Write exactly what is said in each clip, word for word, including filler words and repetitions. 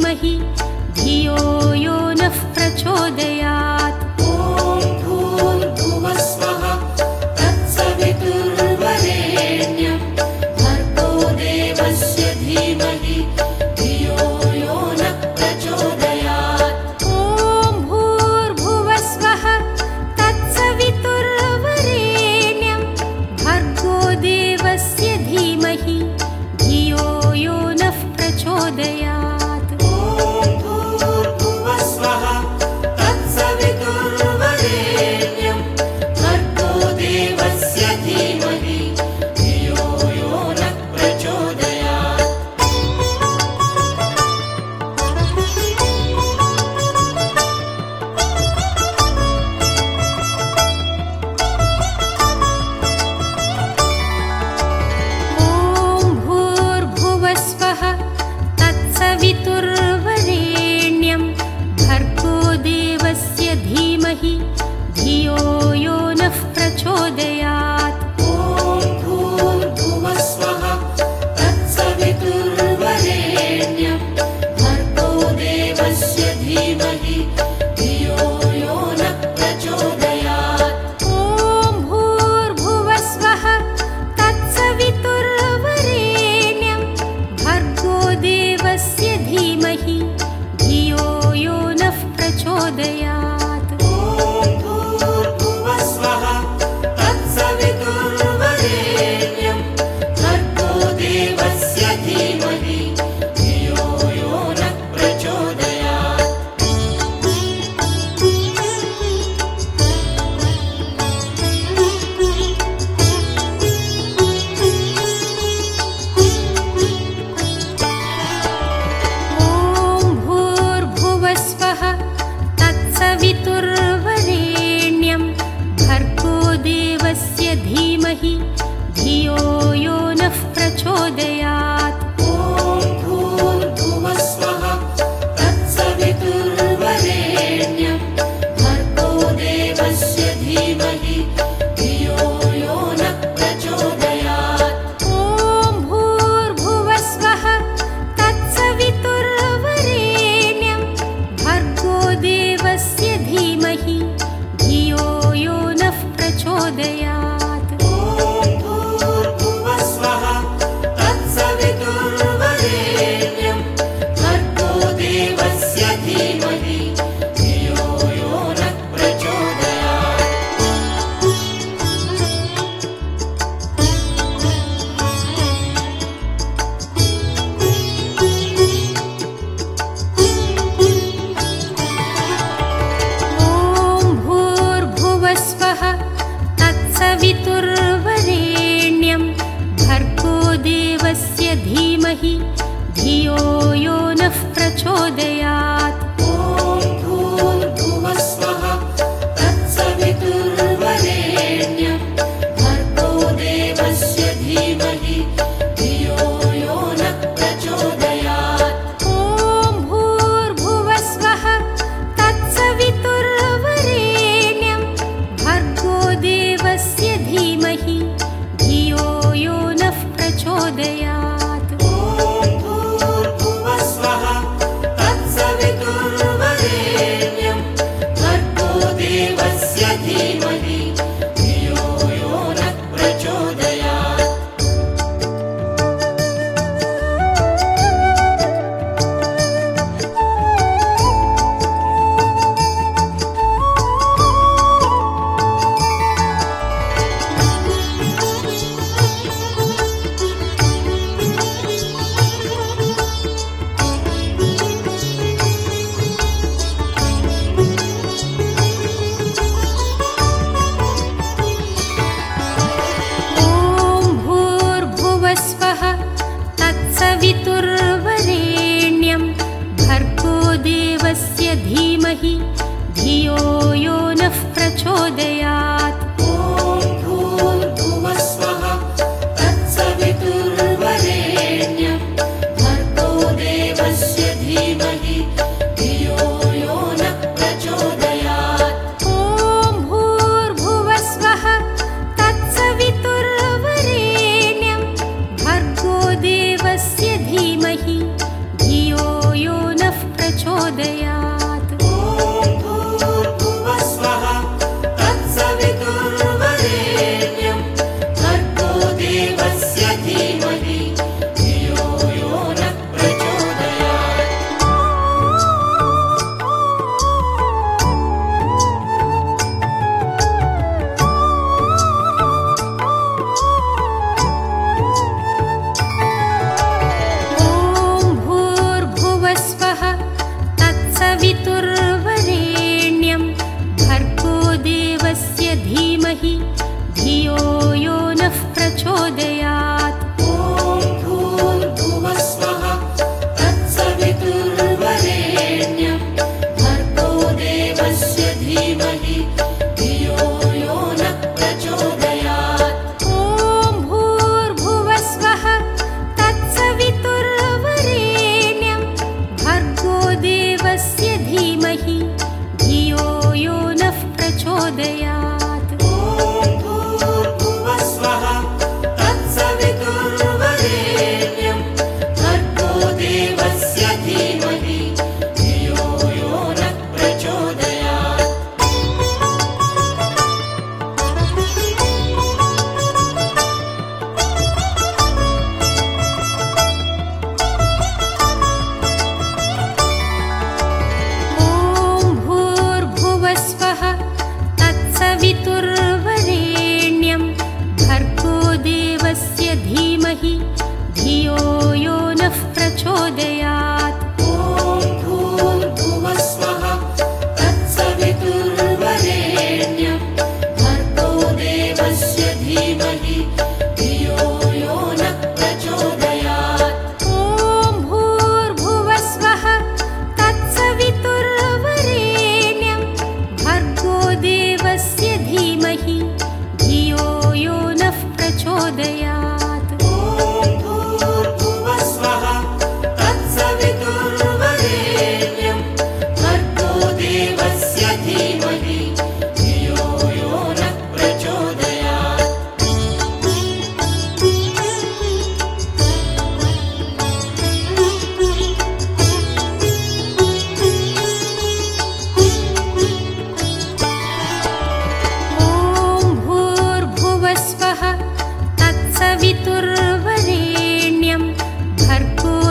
धीमहि धियो यो नः प्रचोदयात्। ॐ भूर्भुवः स्वः तत्सवितुर्वरेण्यं भर्गो देवस्य धीमहि धियो यो नः प्रचोदयात्। ॐ भूर्भुवः स्वः तत्सवितुर्वरेण्यं भर्गो देवस्य धीमहि धियो यो नः प्रचोदयात्। ॐ भूर्भुवः स्वः तत्सवितुर्वरेण्यं भर्गो देवस्य धीमहि धियो यो नः प्रचोदयात्। ॐ भूर्भुवः स्वः तत्सवितुर्वरेण्यं भर्गो देवस्य धीमहि धियो यो नः प्रचोदयात्। ॐ भूर्भुवः स्वः तत्सवितुर्वरेण्यं भर्गो देवस्य धीमहि धियो यो नः प्रचोदयात्। ॐ भूर्भुवः स्वः तत्सवितुर्वरेण्यं भर्गो देवस्य धीमहि धियो यो नः प्रचोदयात्। ॐ भूर्भुवः स्वः तत्सवितुर्वरेण्यं भर्गो देवस्य धीमहि धियो यो नः प्रचोदयात्। ॐ भूर्भुवः स्वः तत्सवितुर्वरेण्यं भर्गो देवस्य धीमहि धियो यो नः प्रचोदयात्। ॐ भूर्भुवः स्वः तत्सवितुर्वरेण्यं भर्गो देवस्य धीमहि धियो यो नः प्रचोदयात्। ॐ भूर्भुवः स्वः तत्सवितुर्वरेण्यं भर्गो देवस्य धीमहि धियो यो नः प्रचोदयात्। ॐ भूर्भुवः स्वः तत्सवितुर्वरेण्यं भर्गो देवस्य धीमहि धियो यो नः प्रचोदयात्। ॐ भूर्भुवः स्वः तत्सवितुर्वरेण्यं भर्गो देवस्य धीमहि धियो यो नः प्रचोदयात्। ॐ भूर्भुवः स्वः तत्सवितुर्वरेण्यं भर्गो देवस्य धीमहि धियो यो नः प्रचोदयात्। ॐ भूर्भुवः स्वः तत्सवितुर्वरेण्यं भर्गो देवस्य धीमहि धियो यो नः प्रचोदयात्। ॐ भूर्भुवः स्वः तत्सवितुर्वरेण्यं भर्गो देवस्य धीमहि धियो यो नः प्रचोदयात्। ॐ भूर्भुवः स्वः तत्सवितुर्वरेण्यं भर्गो देवस्य धीमहि धियो यो नः प्रचोदयात्। ॐ भूर्भुवः स्वः तत्सवितुर्वरेण्यं भर्गो देवस्य धीमहि धियो यो नः प्रचोदयात्। ॐ भूर्भुवः स्वः तत्सवितुर्वरेण्यं भर्गो देवस्य धीमहि धियो यो नः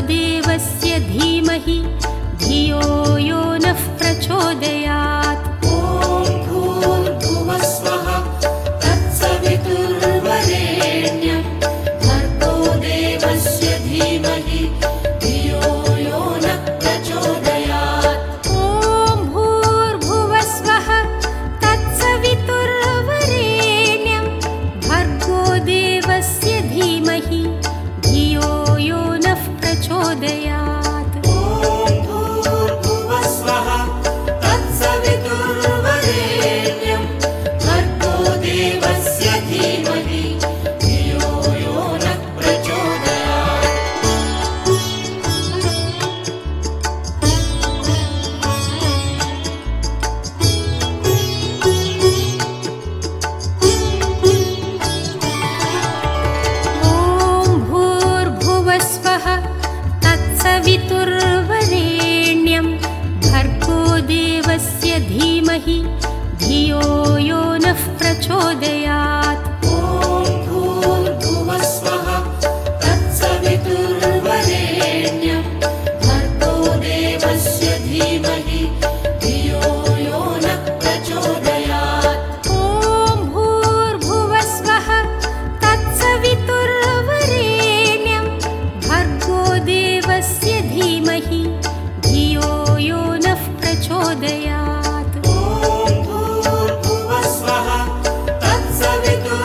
देवस्य धीमहि धियो यो नः प्रचोदयात्। ॐ भूर्भुवस्वः तत्सवितुर्वरेण्यं भर्गो देवस्य धीमहि धियो यो नः प्रचोदयात्। ॐ भूर्भुवस्वः तत्सवितुर्वरेण्यं भर्गो देवस्य धीमहि धियो यो नः प्रचोदयात्। ॐ भूर्भुवस्वः तत्सवितुर्वरेण्यं भर्गो देवस्य धीमहि धियो यो नः प्रचोदयात्। ॐ भूर्भुवस्वः तत्सवितुर्वरेण्यं भर्गो देवस्य धीमहि धियो यो नः प्रचोदयात्। ॐ भूर्भुवस्वः तत्सवितुर्वरेण्यं भर्गो देवस्य धीमहि धियो यो नः प्रचोदयात्। ॐ भूर्भुवस्वः तत्सवितुर्वरेण्यं भर्गो देवस्य धीमहि धियो यो नः प्रचोदयात्। ॐ भूर्भुवस्वः तत्सवितुर्वरेण्यं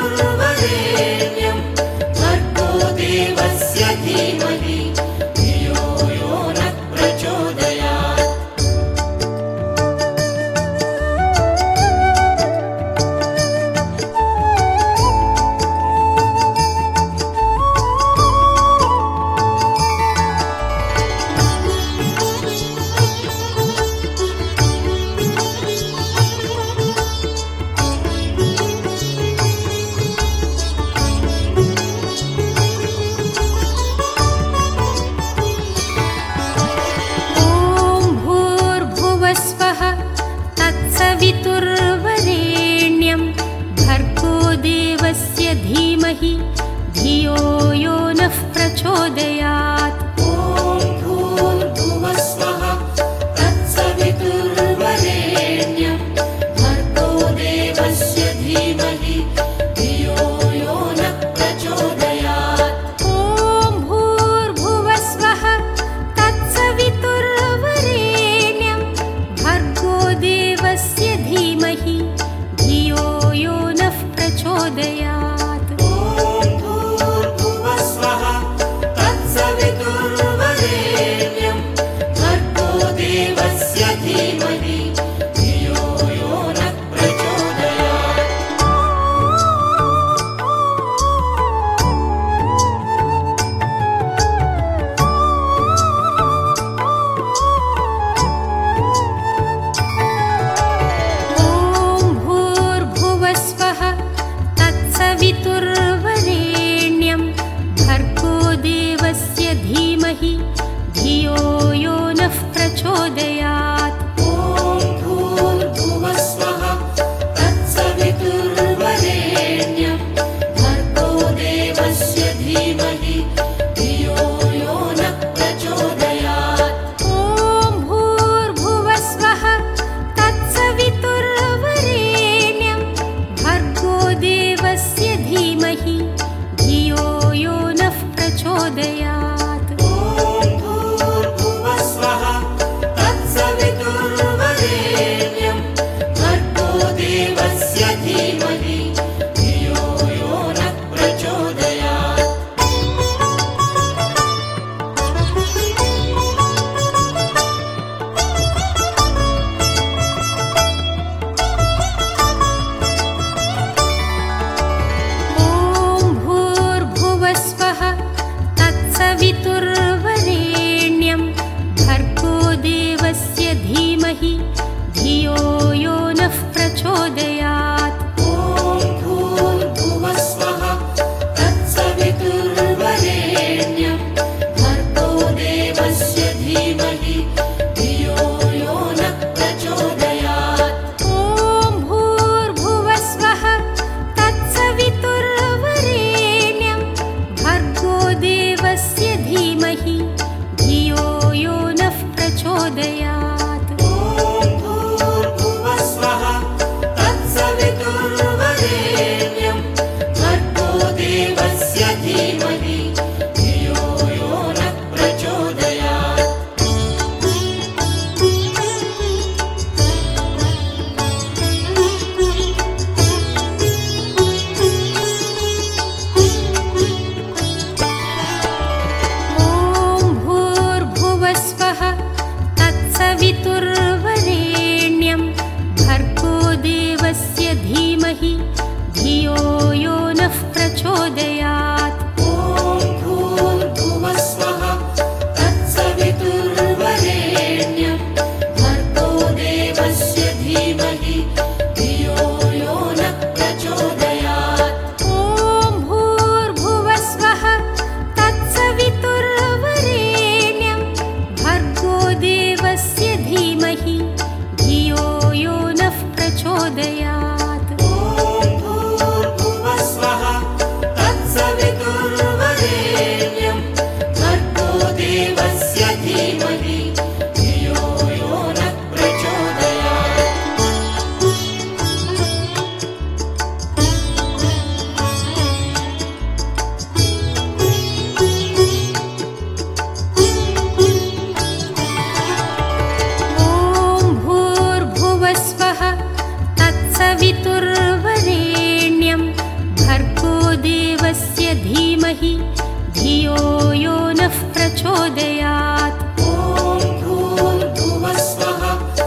प्रचोदयात्। ॐ भूर्भुवस्वः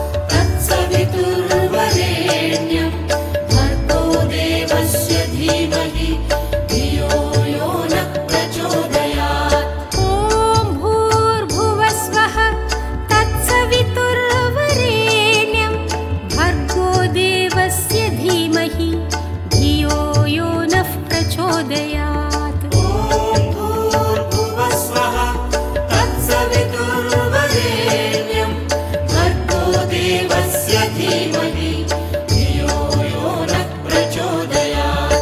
तत्सवितुर्वरेण्यं भर्गो देवस्य धीमहि धियो यो नः प्रचोदयात्। ॐ भूर्भुवस्वः तत्सवितुर्वरेण्यं भर्गो देवस्य धीमहि धियो यो नः प्रचोदयात्। ॐ भूर्भुवस्वः तत्सवितुर्वरेण्यं भर्गो देवस्य धीमहि धियो यो नः प्रचोदयात्।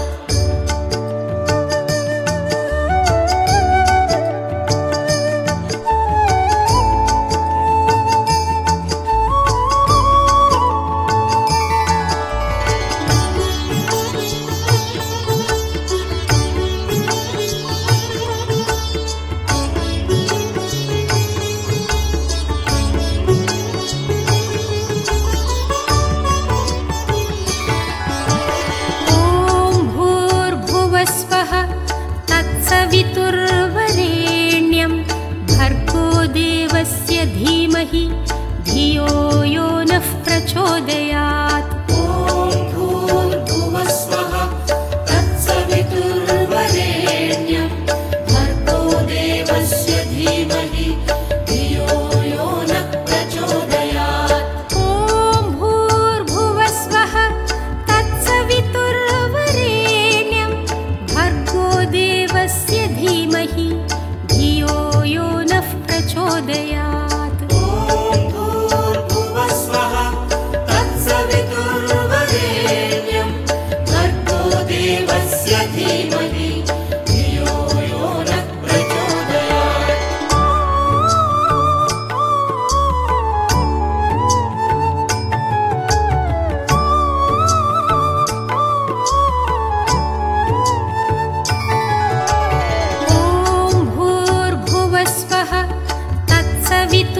ॐ भूर्भुवस्वः तत्सवितुर्वरेण्यं भर्गो देवस्य धीमहि धियो यो नः प्रचोदयात्। ॐ भूर्भुवस्वः तत्सवितुर्वरेण्यं भर्गो देवस्य धीमहि धियो यो नः प्रचोदयात्। ॐ भूर्भुवस्वः तत्सवितुर्वरेण्यं भर्गो देवस्य धीमहि धियो यो नः प्रचोदयात्। ॐ भूर्भुवस्वः तत्सवितुर्वरेण्यं भर्गो देवस्य धीमहि धियो यो नः प्रचोदयात्। ॐ भूर्भुवस्वः तत्सवितुर्वरेण्यं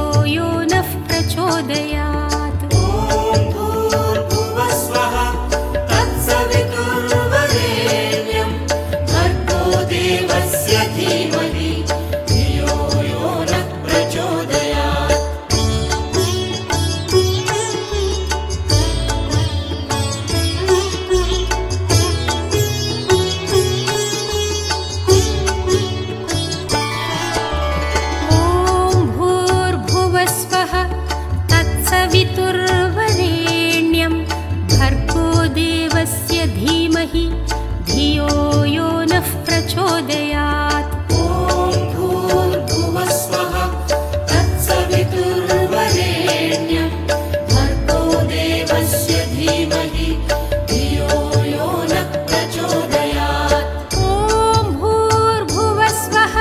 यो नः प्रचोदयात्। ॐ भूर्भुवस्वः तत्सवितुर्वरेण्यं भर्गो देवस्य धीमहि धियो यो नः प्रचोदयात्। वितुर्वरेण्यं भर्गो देवस्य धीमहि धियो यो नः प्रचोदयात्। ॐ भूर्भुवस्वः तत्सवितुर्वरेण्यं भर्गो देवस्य धीमहि धियो यो नः प्रचोदयात्। ॐ भूर्भुवस्वः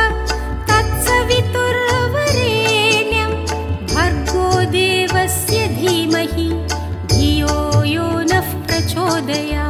तत्सवितुर्वरेण्यं भर्गो देवस्य धीमहि धियो प्रचोदयात्।